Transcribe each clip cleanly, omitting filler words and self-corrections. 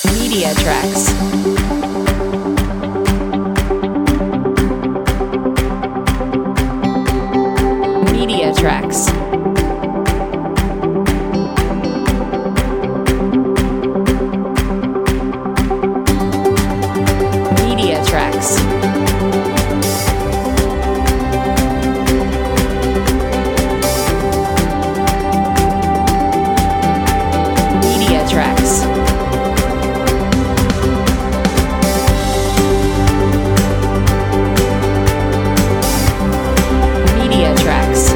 Media tracks. Media tracks. Media tracks. Media tracks. Media tracks.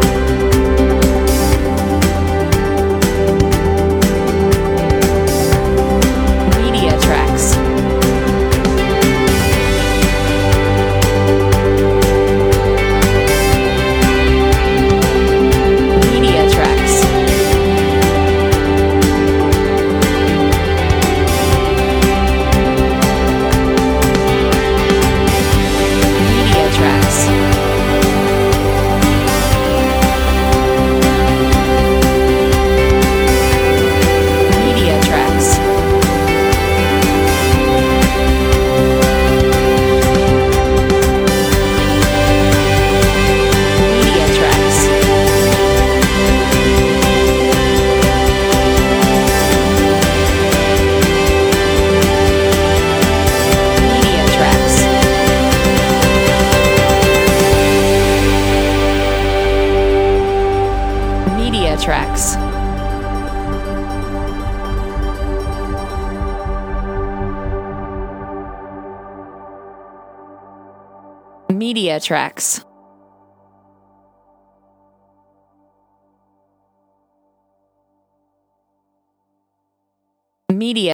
Media tracks. Media tracks. Media tracks. Media tracks. Media tracks. Media tracks. Media tracks. Media tracks. Media